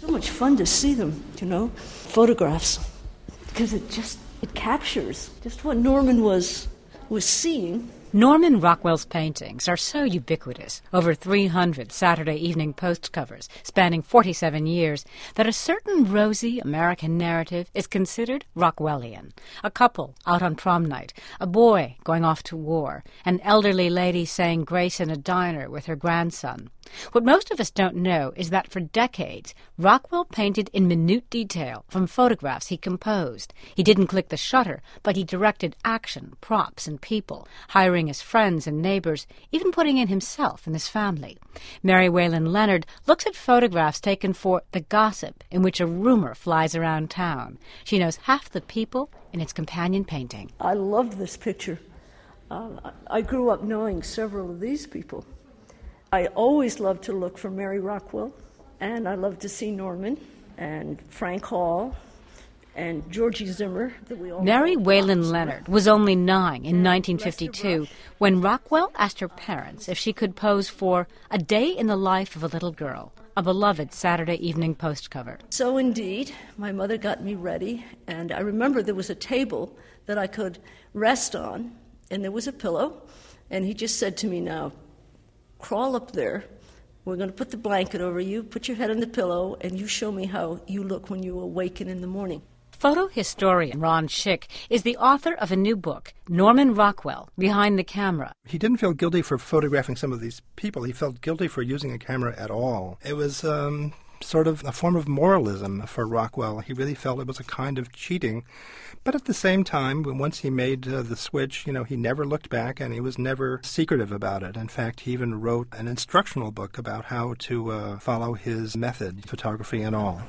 So much fun to see them, photographs, because it captures just what Norman was seeing. Norman Rockwell's paintings are so ubiquitous, over 300 Saturday Evening Post covers spanning 47 years, that a certain rosy American narrative is considered Rockwellian. A couple out on prom night, a boy going off to war, an elderly lady saying grace in a diner with her grandson. What most of us don't know is that for decades, Rockwell painted in minute detail from photographs he composed. He didn't click the shutter, but he directed action, props, and people, hiring his friends and neighbors, even putting in himself and his family. Mary Whalen Leonard looks at photographs taken for The Gossip, in which a rumor flies around town. She knows half the people in its companion painting. I loved this picture. I grew up knowing several of these people. I always loved to look for Mary Rockwell, and I loved to see Norman and Frank Hall and Georgie Zimmer. Mary Whalen Leonard was only 9 in 1952 when Rockwell asked her parents if she could pose for A Day in the Life of a Little Girl, a beloved Saturday Evening Post cover. So indeed, my mother got me ready, and I remember there was a table that I could rest on, and there was a pillow, and he just said to me, "Now, crawl up there. We're going to put the blanket over you, put your head on the pillow, and you show me how you look when you awaken in the morning." Photo historian Ron Schick is the author of a new book, Norman Rockwell, Behind the Camera. He didn't feel guilty for photographing some of these people. He felt guilty for using a camera at all. It was sort of a form of moralism for Rockwell. He really felt it was a kind of cheating. But at the same time, once he made the switch, he never looked back, and he was never secretive about it. In fact, he even wrote an instructional book about how to follow his method, photography and all.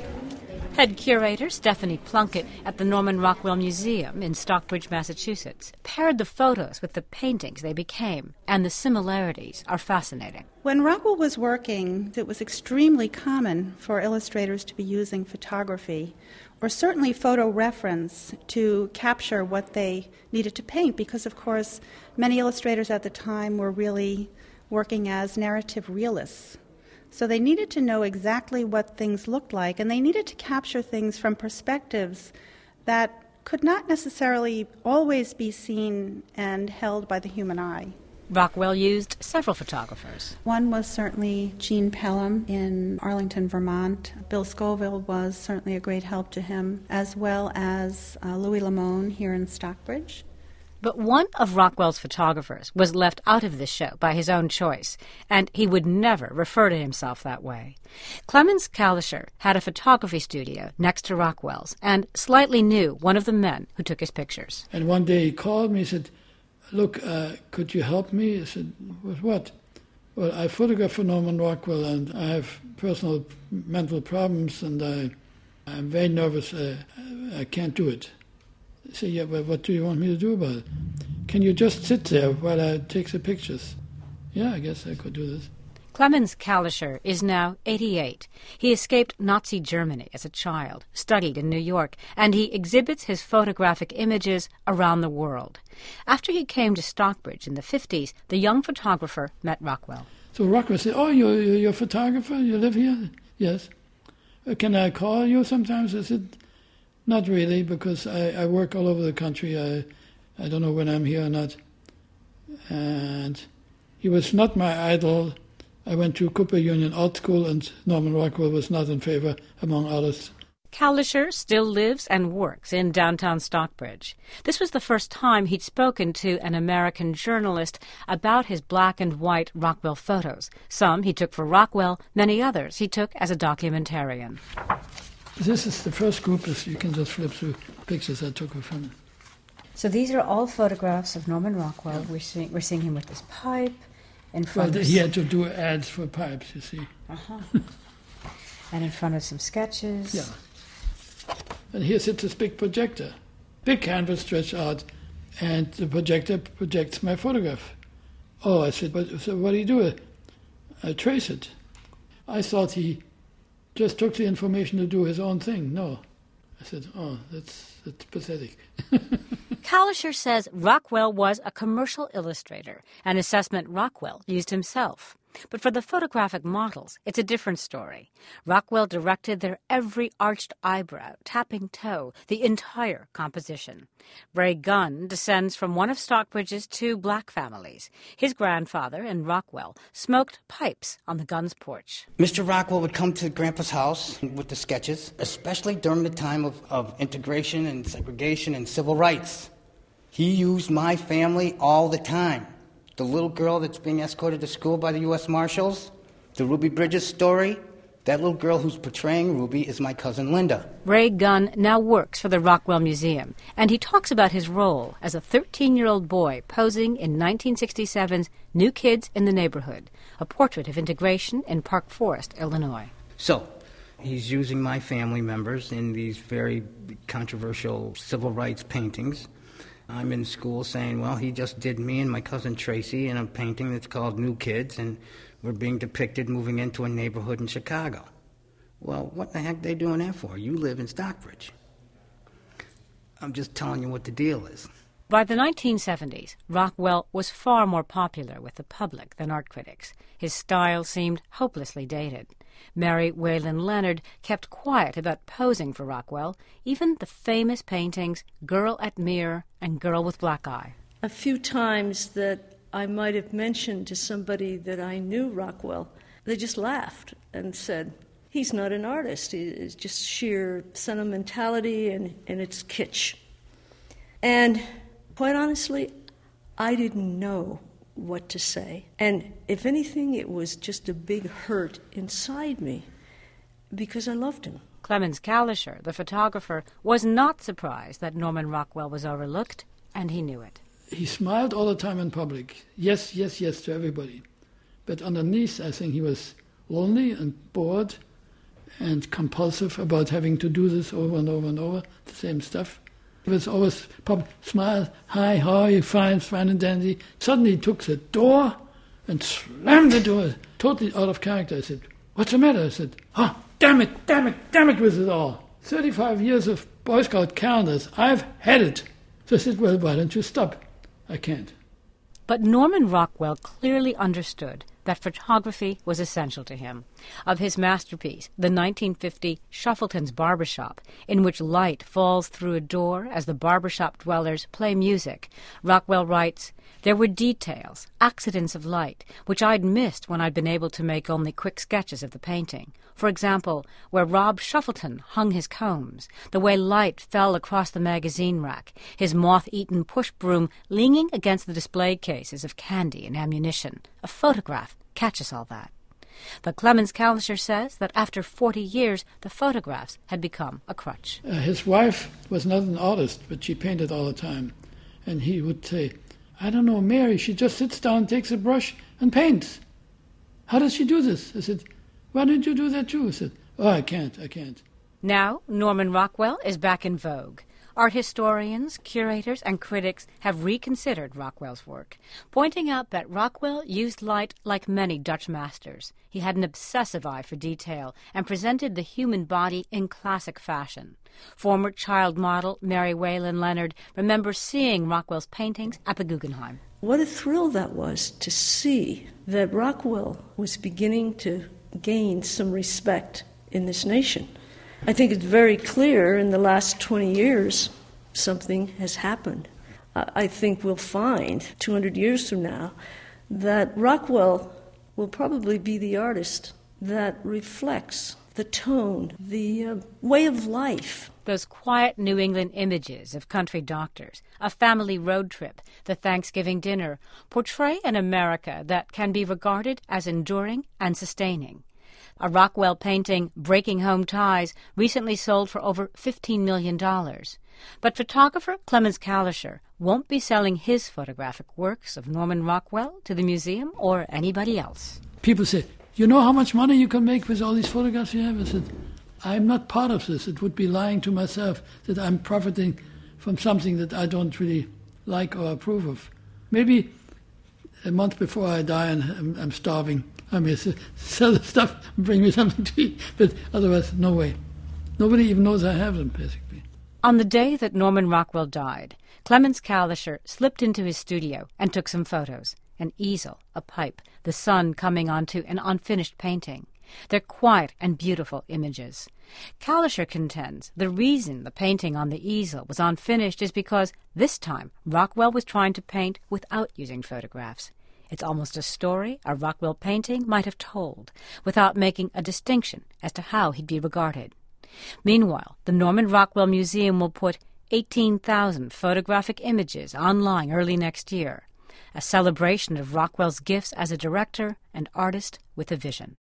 Head curator Stephanie Plunkett at the Norman Rockwell Museum in Stockbridge, Massachusetts, paired the photos with the paintings they became, and the similarities are fascinating. When Rockwell was working, it was extremely common for illustrators to be using photography, or certainly photo reference, to capture what they needed to paint, because, of course, many illustrators at the time were really working as narrative realists. So they needed to know exactly what things looked like, and they needed to capture things from perspectives that could not necessarily always be seen and held by the human eye. Rockwell used several photographers. One was certainly Gene Pelham in Arlington, Vermont. Bill Scoville was certainly a great help to him, as well as Louis Lamone here in Stockbridge. But one of Rockwell's photographers was left out of this show by his own choice, and he would never refer to himself that way. Clemens Kalischer had a photography studio next to Rockwell's and slightly knew one of the men who took his pictures. And one day he called me and said, "Look, could you help me?" I said, "With what?" "Well, I photograph for Norman Rockwell, and I have personal mental problems, and I'm very nervous. I can't do it." I said, "Yeah, but what do you want me to do about it? Can you just sit there while I take the pictures?" "Yeah, I guess I could do this." Clemens Kalischer is now 88. He escaped Nazi Germany as a child, studied in New York, and he exhibits his photographic images around the world. After he came to Stockbridge in the 50s, the young photographer met Rockwell. So Rockwell said, "Oh, you're a photographer? You live here?" "Yes." "Can I call you sometimes?" I said, "Not really, because I work all over the country. I don't know when I'm here or not." And he was not my idol. I went to Cooper Union Art School, and Norman Rockwell was not in favor, among others. Kalischer still lives and works in downtown Stockbridge. This was the first time he'd spoken to an American journalist about his black and white Rockwell photos. Some he took for Rockwell, many others he took as a documentarian. This is the first group. You can just flip through pictures I took of him. So these are all photographs of Norman Rockwell. Yeah. We're seeing him with this pipe in front Well, of... he had to do ads for pipes, you see. Uh-huh. And in front of some sketches. Yeah. And here sits this big projector. Big canvas stretched out, and the projector projects my photograph. Oh, I said, so what do you do? I trace it. I thought he just took the information to do his own thing. No. I said, oh, that's pathetic. Kalischer says Rockwell was a commercial illustrator, an assessment Rockwell used himself. But for the photographic models, it's a different story. Rockwell directed their every arched eyebrow, tapping toe, the entire composition. Ray Gunn descends from one of Stockbridge's two black families. His grandfather and Rockwell smoked pipes on the Gunn's porch. Mr. Rockwell would come to Grandpa's house with the sketches, especially during the time of integration and segregation and civil rights. He used my family all the time. The little girl that's being escorted to school by the U.S. Marshals, the Ruby Bridges story, that little girl who's portraying Ruby is my cousin Linda. Ray Gunn now works for the Rockwell Museum, and he talks about his role as a 13-year-old boy posing in 1967's New Kids in the Neighborhood, a portrait of integration in Park Forest, Illinois. So, he's using my family members in these very controversial civil rights paintings. I'm in school saying, well, he just did me and my cousin Tracy in a painting that's called New Kids, and we're being depicted moving into a neighborhood in Chicago. Well, what the heck are they doing that for? You live in Stockbridge. I'm just telling you what the deal is. By the 1970s, Rockwell was far more popular with the public than art critics. His style seemed hopelessly dated. Mary Whalen Leonard kept quiet about posing for Rockwell, even the famous paintings Girl at Mirror and Girl with Black Eye. A few times that I might have mentioned to somebody that I knew Rockwell, they just laughed and said, he's not an artist, it's just sheer sentimentality and it's kitsch. And quite honestly, I didn't know what to say. And if anything, it was just a big hurt inside me because I loved him. Clemens Kalischer, the photographer, was not surprised that Norman Rockwell was overlooked, and he knew it. He smiled all the time in public. Yes, yes, yes to everybody. But underneath, I think he was lonely and bored and compulsive about having to do this over and over and over, the same stuff. He was always smile, hi, how are you, fine and dandy. Suddenly he took the door and slammed the door, totally out of character. I said, what's the matter? I said, oh, damn it with it all. 35 years of Boy Scout calendars, I've had it. So I said, well, why don't you stop? I can't. But Norman Rockwell clearly understood that photography was essential to him. Of his masterpiece, the 1950 Shuffleton's Barbershop, in which light falls through a door as the barbershop dwellers play music, Rockwell writes, there were details, accidents of light, which I'd missed when I'd been able to make only quick sketches of the painting. For example, where Rob Shuffleton hung his combs, the way light fell across the magazine rack, his moth-eaten push broom leaning against the display cases of candy and ammunition. A photograph catches all that. But Clemens Kalischer says that after 40 years, the photographs had become a crutch. His wife was not an artist, but she painted all the time. And he would say, I don't know, Mary, she just sits down, takes a brush, and paints. How does she do this? I said, why don't you do that too? I said, oh, I can't. Now, Norman Rockwell is back in vogue. Art historians, curators, and critics have reconsidered Rockwell's work, pointing out that Rockwell used light like many Dutch masters. He had an obsessive eye for detail and presented the human body in classic fashion. Former child model Mary Whalen Leonard remembers seeing Rockwell's paintings at the Guggenheim. What a thrill that was to see that Rockwell was beginning to gain some respect in this nation. I think it's very clear in the last 20 years something has happened. I think we'll find 200 years from now that Rockwell will probably be the artist that reflects the tone, the way of life. Those quiet New England images of country doctors, a family road trip, the Thanksgiving dinner, portray an America that can be regarded as enduring and sustaining. A Rockwell painting, Breaking Home Ties, recently sold for over $15 million. But photographer Clemens Kalischer won't be selling his photographic works of Norman Rockwell to the museum or anybody else. People say, you know how much money you can make with all these photographs you have? I said, I'm not part of this. It would be lying to myself that I'm profiting from something that I don't really like or approve of. Maybe a month before I die and I'm starving, I may sell the stuff and bring me something to eat, but otherwise, no way. Nobody even knows I have them, basically. On the day that Norman Rockwell died, Clemens Kalischer slipped into his studio and took some photos. An easel, a pipe, the sun coming onto an unfinished painting. They're quiet and beautiful images. Kalischer contends the reason the painting on the easel was unfinished is because this time Rockwell was trying to paint without using photographs. It's almost a story a Rockwell painting might have told, without making a distinction as to how he'd be regarded. Meanwhile, the Norman Rockwell Museum will put 18,000 photographic images online early next year, a celebration of Rockwell's gifts as a director and artist with a vision.